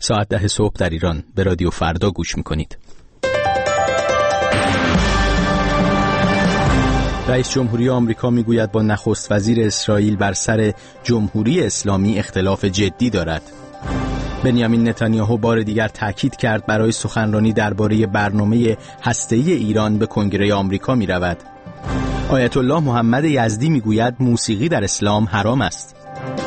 ساعت 10 صبح در ایران به رادیو فردا گوش میکنید. رئیس جمهوری آمریکا میگوید با نخست وزیر اسرائیل بر سر جمهوری اسلامی اختلاف جدی دارد. بنیامین نتانیاهو بار دیگر تاکید کرد برای سخنرانی درباره برنامه هسته‌ای ایران به کنگره آمریکا میرود. آیت الله محمد یزدی میگوید موسیقی در اسلام حرام است.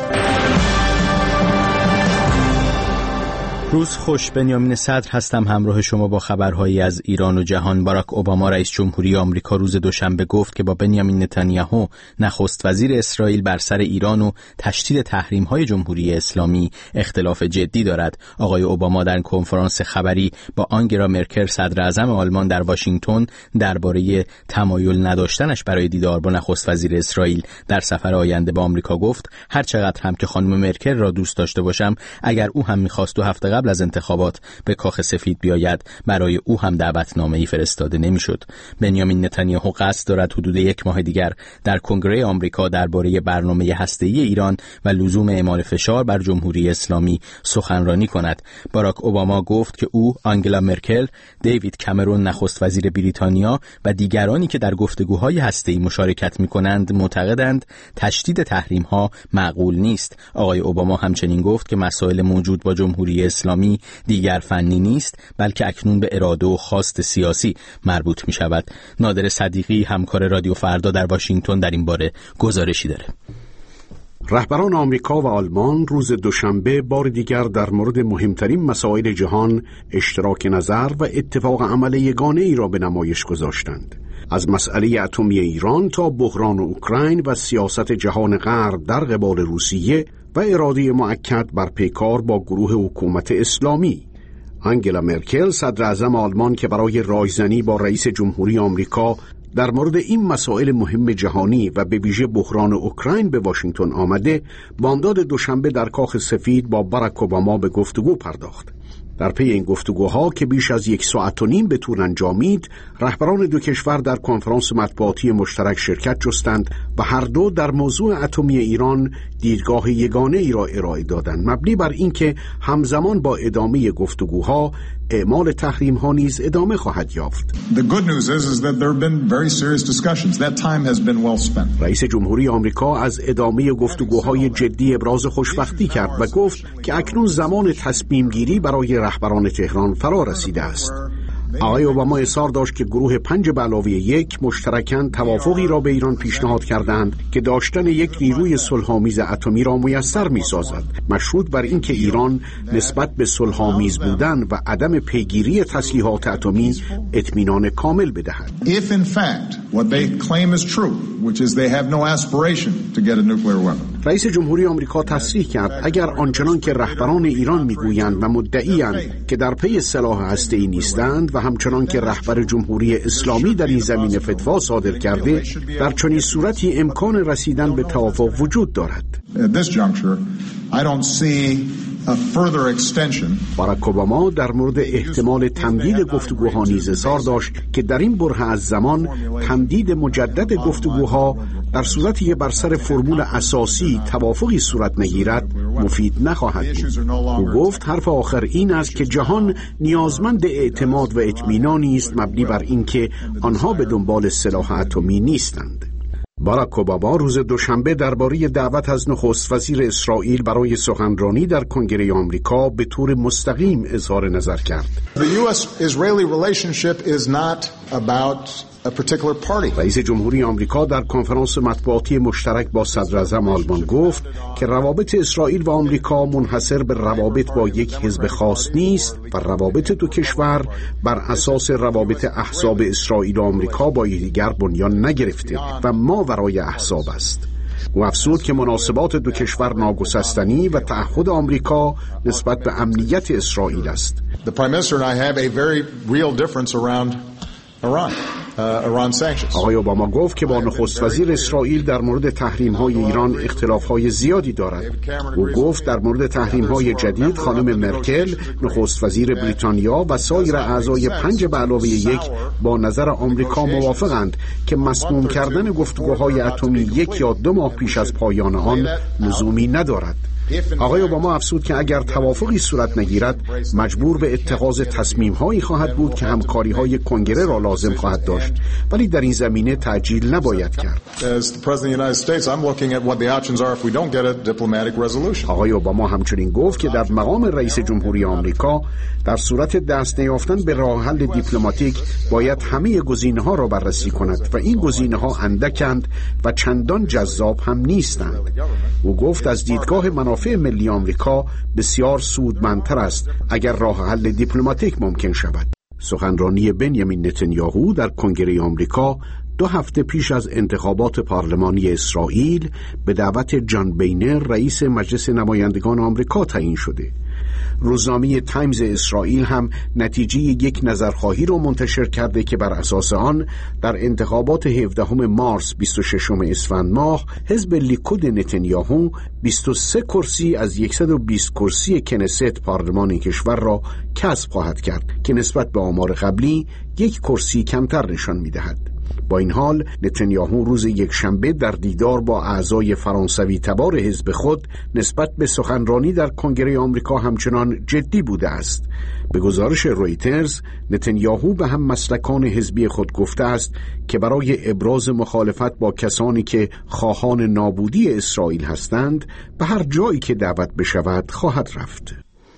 روز خوش، بنیامین صدر هستم، همراه شما با خبرهایی از ایران و جهان. باراک اوباما رئیس جمهوری آمریکا روز دوشنبه گفت که با بنیامین نتانیاهو نخست وزیر اسرائیل بر سر ایران و تشدید تحریم‌های جمهوری اسلامی اختلاف جدی دارد. آقای اوباما در کنفرانس خبری با آنگلا مرکل صدر اعظم آلمان در واشنگتن درباره تمایل نداشتنش برای دیدار با نخست وزیر اسرائیل در سفر آینده به آمریکا گفت هر چقدر هم که خانم مرکل را دوست داشته باشم، اگر او هم می‌خواست 2 هفته قبل از انتخابات به کاخ سفید بیاید، برای او هم دعوتنامه‌ای فرستاده نمی‌شد. بنیامین نتانیاهو قصد دارد حدود 1 ماه دیگر در کنگره آمریکا درباره برنامه هسته‌ای ایران و لزوم اعمال فشار بر جمهوری اسلامی سخنرانی کند. باراک اوباما گفت که او، آنگلا مرکل، دیوید کامرون نخست وزیر بریتانیا و دیگرانی که در گفتگوهای هسته‌ای مشارکت می‌کنند معتقدند تشدید تحریم‌ها معقول نیست. آقای اوباما همچنین گفت که مسائل موجود با جمهوری اسلامی دیگر فنی نیست، بلکه اکنون به اراده و خواست سیاسی مربوط می شود. نادر صدیقی، همکار رادیو فردا در واشنگتن، در این باره گزارشی داره. رهبران آمریکا و آلمان روز دوشنبه بار دیگر در مورد مهمترین مسائل جهان اشتراک نظر و اتفاق عمل یگانه ای را به نمایش گذاشتند. از مسئله اتمی ایران تا بحران اوکراین و سیاست جهان غرب در قبال روسیه و اراده مؤکد بر پیکار با گروه حکومت اسلامی. آنگلا مرکل صدر اعظم آلمان که برای رایزنی با رئیس جمهوری آمریکا در مورد این مسائل مهم جهانی و به ویژه بحران اوکراین به واشنگتن آمده، بامداد دوشنبه در کاخ سفید با باراک اوباما به گفتگو پرداخت. در پی این گفتگوها که بیش از 1.5 ساعت به طول انجامید، رهبران دو کشور در کنفرانس مطبوعاتی مشترک شرکت جستند و هر دو در موضوع اتمی ایران دیدگاه یگانه ای را ارائه دادند، مبنی بر اینکه همزمان با ادامه گفتگوها اعمال تحریم ها نیز ادامه خواهد یافت. The good news is that there have been very serious discussions. That time has been well spent. رئیس جمهوری آمریکا از ادامه گفتگوهای جدی ابراز خوشبختی کرد و گفت که اکنون زمان تصمیم گیری برای رهبران تهران فرا رسیده است. آقای اوباما اصرار داشت که گروه 5+1 مشترکاً توافقی را به ایران پیشنهاد کردند که داشتن یک نیروی صلح‌آمیز اتمی را میسر می‌سازد، مشروط بر اینکه ایران نسبت به صلح‌آمیز بودن و عدم پیگیری تسلیحات اتمی اطمینان کامل بدهد. If in fact what they claim is true, which is they have no aspiration to get a nuclear weapon. رئیس جمهوری آمریکا تصریح کرد اگر آنچنان که رهبران ایران میگویند و مدعی‌اند که در پی سلاح هسته‌ای نیستند و همچنان که رهبر جمهوری اسلامی در این زمینه فتوا صادر کرده، در چنین صورتی امکان رسیدن به توافق وجود دارد. At this juncture, I don't see a further extension. باراک اوباما در مورد احتمال تمدید گفتگوها نیز اظهار داشت که در این بره از زمان تمدید مجدد گفتگوها در صورتی که بر سر فرمول اساسی توافقی صورت نگیرد مفید نخواهد بود. او گفت حرف آخر این است که جهان نیازمند اعتماد و اطمینانی است مبنی بر اینکه آنها به دنبال سلاح اتمی نیستند. باراک اوباما روز دوشنبه درباره دعوت از نخست وزیر اسرائیل برای سخنرانی در کنگره آمریکا به طور مستقیم اظهار نظر کرد. The US-Israeli relationship is not about a particular party. رئیس جمهوری آمریکا در کنفرانس مطبوعاتی مشترک با صدر اعظم آلمان گفت که روابط اسرائیل و آمریکا منحصر به روابط با یک حزب خاص نیست و روابط دو کشور بر اساس روابط احزاب اسرائیل و آمریکا با یکدیگر بنیان نگرفته و ما ورای احزاب است. او افزود که مناسبات دو کشور ناگسستنی و تعهد آمریکا نسبت به امنیت اسرائیل است. The Prime Minister and I have a very real difference around Iran. آقای اوباما گفت که با نخست وزیر اسرائیل در مورد تحریم‌های ایران اختلاف‌های زیادی دارد. او گفت در مورد تحریم‌های جدید خانم مرکل، نخست وزیر بریتانیا و سایر اعضای 5+1 با نظر آمریکا موافقند که مسموم کردن گفتگوهای اتمی 1 یا 2 ماه پیش از پایان آن لزومی ندارد. آقای اوباما افزود که اگر توافقی صورت نگیرد مجبور به اتخاذ تصمیم‌هایی خواهد بود که همکاری‌های کنگره را لازم خواهد داشت، ولی در این زمینه تعجیل نباید کرد. آقای اوباما همچنین گفت که در مقام رئیس جمهوری آمریکا در صورت دست نیافتن به راه حل دیپلماتیک باید همه گزینه‌ها را بررسی کند و این گزینه‌ها اندکند و چندان جذاب هم نیستند. او گفت از دیدگاه منافع ملی آمریکا بسیار سودمندتر است اگر راه حل دیپلماتیک ممکن شود. سخنرانی بنیامین نتانیاهو در کنگره آمریکا 2 هفته پیش از انتخابات پارلمانی اسرائیل به دعوت جان بینر رئیس مجلس نمایندگان آمریکا تعیین شده. روزنامه تایمز اسرائیل هم نتیجه یک نظرخواهی را منتشر کرده که بر اساس آن در انتخابات 17 مارس 26 اسفند ماه حزب لیکود نتانیاهو 23 کرسی از 120 کرسی کنست پارلمان کشور را کسب خواهد کرد که نسبت به آمار قبلی 1 کرسی کمتر نشان می‌دهد. با این حال نتانیاهو روز یکشنبه در دیدار با اعضای فرانسوی تبار حزب خود نسبت به سخنرانی در کنگره آمریکا همچنان جدی بوده است. به گزارش رویترز نتانیاهو به هم مسلکان حزبی خود گفته است که برای ابراز مخالفت با کسانی که خواهان نابودی اسرائیل هستند به هر جایی که دعوت بشود خواهد رفت.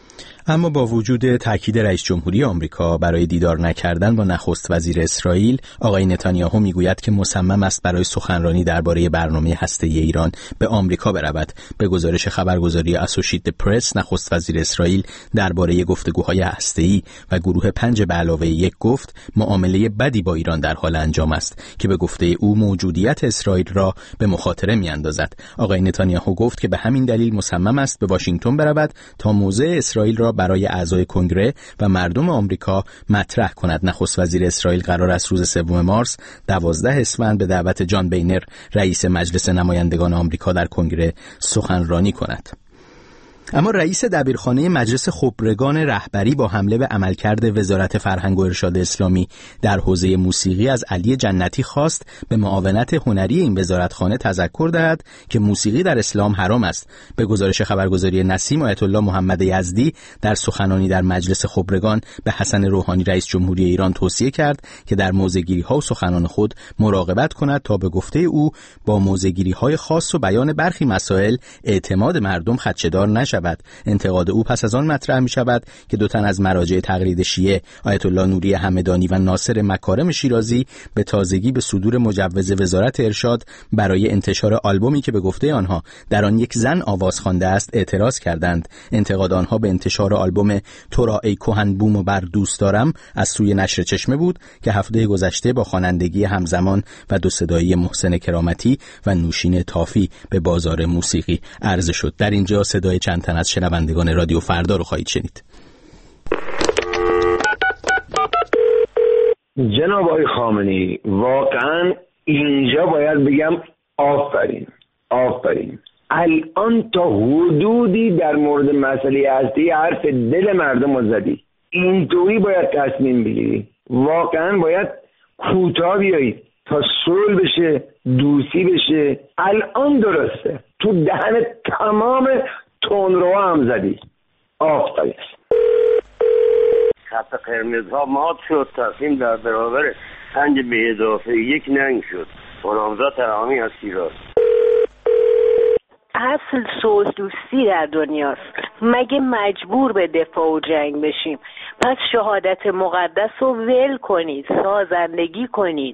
اما با وجود تاکید رئیس جمهوری آمریکا برای دیدار نکردن با نخست وزیر اسرائیل، آقای نتانیاهو میگوید که مصمم است برای سخنرانی درباره برنامه هسته‌ای ایران به آمریکا برود. به گزارش خبرگزاری اسوشییتد پرس، نخست وزیر اسرائیل درباره گفتگوهای هسته‌ای و گروه 5+1 گفت معامله بدی با ایران در حال انجام است که به گفته او موجودیت اسرائیل را به مخاطره میاندازد. آقای نتانیاهو گفت که به همین دلیل مصمم است به واشنگتن برود تا موضع اسرائیل را برای اعضای کنگره و مردم آمریکا مطرح کند. نخست وزیر اسرائیل قرار است روز 3 مارس 12 اسفند به دعوت جان بینر رئیس مجلس نمایندگان آمریکا در کنگره سخنرانی کند. اما رئیس دبیرخانه مجلس خبرگان رهبری با حمله به عملکرد وزارت فرهنگ و ارشاد اسلامی در حوزه موسیقی از علی جنتی خواست به معاونت هنری این وزارتخانه تذکر دهد که موسیقی در اسلام حرام است. به گزارش خبرگزاری نسیم، آیت الله محمد یزدی در سخنرانی در مجلس خبرگان به حسن روحانی رئیس جمهوری ایران توصیه کرد که در موضع‌گیری‌ها و سخنان خود مراقبت کند تا به گفته او با موضع‌گیری‌های خاص و بیان برخی مسائل اعتماد مردم خدشه‌دار نشود. انتقاد او پس از آن مطرح می شود که 2 تن از مراجع تقلید شیعه، آیت الله نوری همدانی و ناصر مکارم شیرازی، به تازگی به صدور مجوز وزارت ارشاد برای انتشار آلبومی که به گفته آنها در آن یک زن آواز خوانده است اعتراض کردند. انتقاد آنها به انتشار آلبوم تو را ای کهن بوم و بر دوست دارم از سوی نشر چشمه بود که هفته گذشته با خوانندگی همزمان و 2 صدایی محسن کرامتی و نوشین تافی به بازار موسیقی عرضه شد. در اینجا صدای چند تن از شنوندگان رادیو فردا رو خواهید شنید. جناب آقای خامنه‌ای، واقعا اینجا باید بگم آفرین. الان تا حدودی در مورد مسئله هستی حرف دل مردم رو زدی. اینطوری باید تصمیم بگیری. واقعا باید کوتاه بیایید تا صلح بشه، دوستی بشه. الان درسته. تو دهن تمام تندرو هم زدی. آفرین. خط قرمزها مات شد، تصمیم در برابر 5+1 ننگ شد. غلامزاد ترامی از شیراز. اصل صلح دوستی در دنیاست. مگه مجبور به دفاع و جنگ بشیم؟ پس شهادت مقدس رو ول کنید، سازندگی کنید.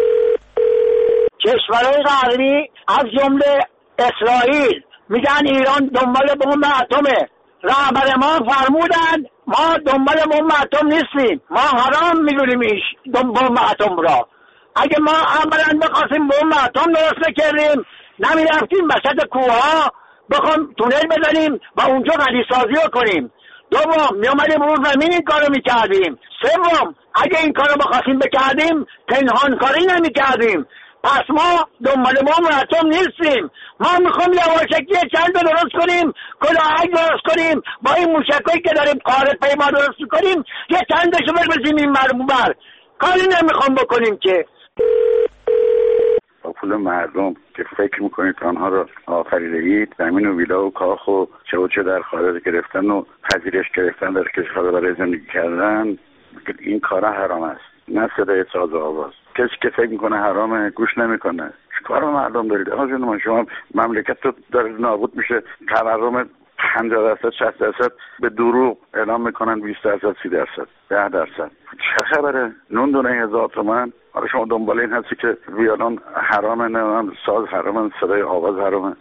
کشورهای غربی از جمله اسرائیل میگن ایران دنبال بمب اتمه. رهبر ما فرمودند ما دنبال بمب اتم نیستیم، ما حرام میدونیم این بمب اتم را. اگه ما اولا بخواستیم بمب اتم درست کردیم نمیرفتیم وسط کوهها بخوام تونل بزنیم و اونجا غنیسازی رو کنیم. دوم میامدیم رو زمین این کارو میکردیم. سوم اگه این کارو بخواستیم بکردیم پنهان کاری نمیکردیم. پس ما دنبال بمب اتم نیستیم. ما میخوام یواشکی چند درست کنیم، کلاهک درست کنیم، با این موشکایی که داریم قاره پیما درست کنیم یه چندشو بزنیم این مرموبر. کاری نمیخوام بکنیم که. با پول مردم که فکر میکنید آنها رو آفریدید، زمین و ویلا و کاخ و چه در خارج گرفتن و پذیرش گرفتن در کشور برای زندگی کردن، این کارا حرام است، نه صدای ساز و آواز. کسی که فکر میکنه حرامه گوش نمیکنه. کار مردم دارید آقا جون، شما مملکت رو داره نابود میشه، تورم 50% 60% به دروغ اعلام میکنن، 20% 30% 10%. چه خبره؟ نون دونه 1000 تومان. حالا شما دنبال این هستی که ویولون حرامه، نه ساز حرامه، صدای آواز حرامه.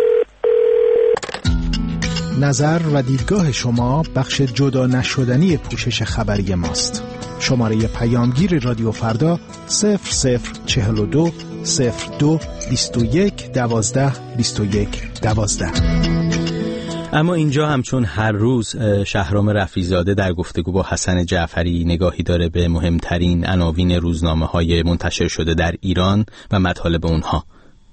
نظر و دیدگاه شما بخش جدا نشدنی پوشش خبری ماست. شماره پیامگیر رادیو فردا 0042 02 21 12 21 12. اما اینجا همچون هر روز شهرام رفیع‌زاده در گفتگو با حسن جعفری نگاهی داره به مهمترین عناوین روزنامه‌های منتشر شده در ایران و مطالب اونها.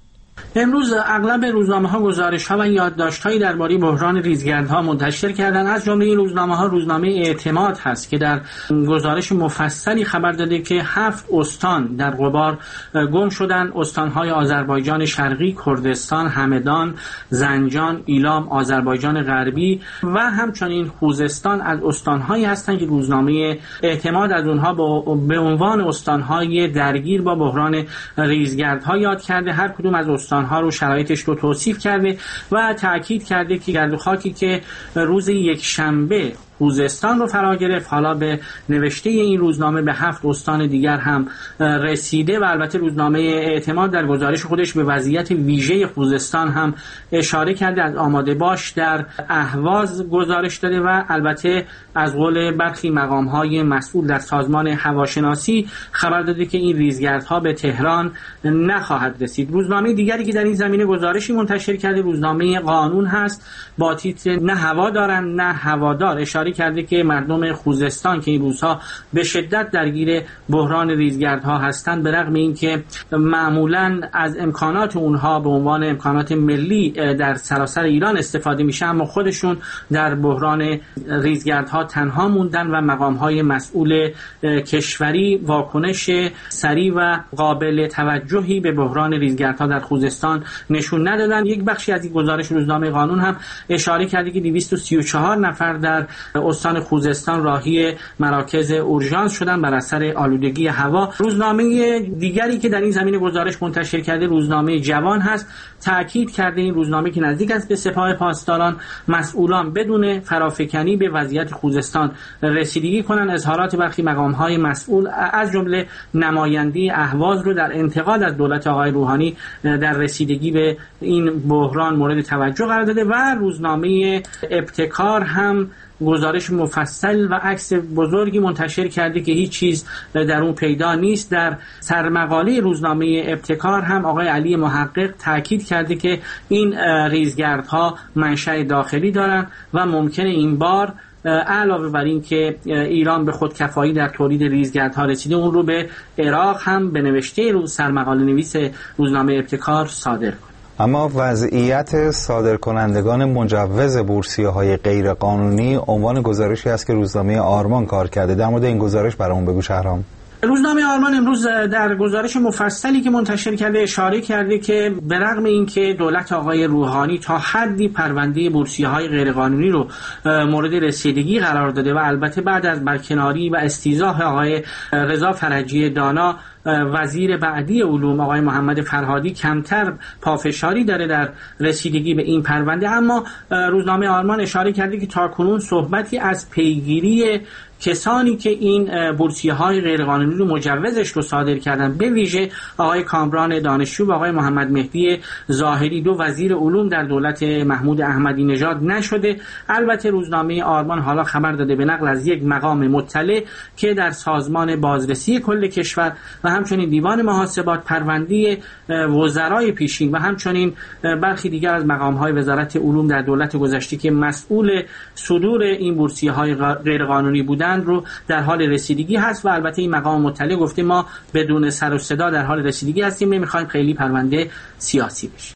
امروز اغلب روزنامه‌ها گزارش‌ها و یادداشت‌هایی درباره بحران ریزگردها منتشر کردند. از جمله این روزنامه‌ها روزنامه اعتماد هست که در گزارش مفصلی خبر داده که 7 استان در غبار گم شدند. استان‌های آذربایجان شرقی، کردستان، همدان، زنجان، ایلام، آذربایجان غربی و همچنین خوزستان از استان‌هایی هستند که روزنامه اعتماد از اونها به عنوان استان‌های درگیر با بحران ریزگردها یاد کرده. هر کدوم از استان‌ها رو شرایطش رو توصیف کرده و تأکید کرده که گرد و خاکی که روز یکشنبه خوزستان رو فرا گرفت، حالا به نوشته این روزنامه به 7 استان دیگر هم رسیده و البته روزنامه اعتماد در گزارش خودش به وضعیت ویژه خوزستان هم اشاره کرده. از آماده باش در اهواز گزارش داده و البته از قول برخی مقام‌های مسئول در سازمان هواشناسی خبر داده که این ریزگردها به تهران نخواهد رسید. روزنامه دیگری که در این زمینه گزارشی منتشر کرده روزنامه قانون هست با تیتر نه هوا دارن نه هوادار، اشاره کرده که مردم خوزستان که این روزها به شدت درگیر بحران ریزگردها هستند، به رغم اینکه معمولاً از امکانات اونها به عنوان امکانات ملی در سراسر ایران استفاده میشه، اما خودشون در بحران ریزگردها تنها موندن و مقام‌های مسئول کشوری واکنش سریع و قابل توجهی به بحران ریزگردها در خوزستان نشون ندادن. یک بخشی از این گزارش روزنامه قانون هم اشاره کرده که 234 نفر در استان خوزستان راهی مراکز اورژانس شدن بر اثر آلودگی هوا. روزنامه دیگری که در این زمینه گزارش منتشر کرده روزنامه جوان هست. تأکید کرده این روزنامه که نزدیک است به سپاه پاسداران مسئولان بدون فرافکنی به وضعیت خوزستان رسیدگی کنند. اظهارات برخی مقام‌های مسئول از جمله نماینده اهواز رو در انتقاد از دولت آقای روحانی در رسیدگی به این بحران مورد توجه قرار داده و روزنامه ابتکار هم گزارش مفصل و عکس بزرگی منتشر کرده که هیچ چیز در اون پیدا نیست. در سرمقاله روزنامه ابتکار هم آقای علی محقق تاکید کرده که این ریزگردها منشأ داخلی دارند و ممکنه این بار علاوه بر این که ایران به خودکفایی در تولید ریزگردها رسیده، اون رو به عراق هم به نوشته سرمقاله نویس روزنامه ابتکار صادر کنه. اما وضعیت صادرکنندگان مجوز بورسیه‌های غیر قانونی عنوان گزارشی است که روزنامه آرمان کار کرده. در مورد این گزارش برامون بگو شهرام. روزنامه آرمان امروز در گزارش مفصلی که منتشر کرده اشاره کرده که به رغم اینکه دولت آقای روحانی تا حدی پرونده بورسیه‌های غیرقانونی رو مورد رسیدگی قرار داده و البته بعد از برکناری و استیضاح آقای رضا فرجی دانا وزیر بعدی علوم آقای محمد فرهادی کمتر پافشاری داره در رسیدگی به این پرونده، اما روزنامه آرمان اشاره کرده که تاکنون صحبتی از پیگیری کسانی که این بورسیه‌های غیرقانونی رو مجوزش رو صادر کردن، به ویژه آقای کامران دانشجو و آقای محمد مهدی ظاهری دو وزیر علوم در دولت محمود احمدی نژاد نشده. البته روزنامه آرمان حالا خبر داده به نقل از یک مقام مطلع که در سازمان بازرسی کل کشور و همچنین دیوان محاسبات پرونده وزرای پیشین و همچنین برخی دیگر از مقام‌های وزارت علوم در دولت گذشته که مسئول صدور این بورسیه‌های غیرقانونی بودند رو در حال رسیدگی هست و البته این مقام مطلع گفته ما بدون سر و صدا در حال رسیدگی هستیم، نمیخوایم خیلی پرونده سیاسی بشه.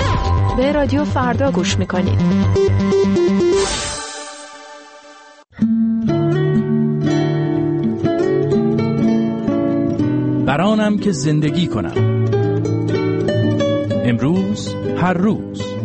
به رادیو فردا گوش میکنید. برانم که زندگی کنم، امروز هر روز.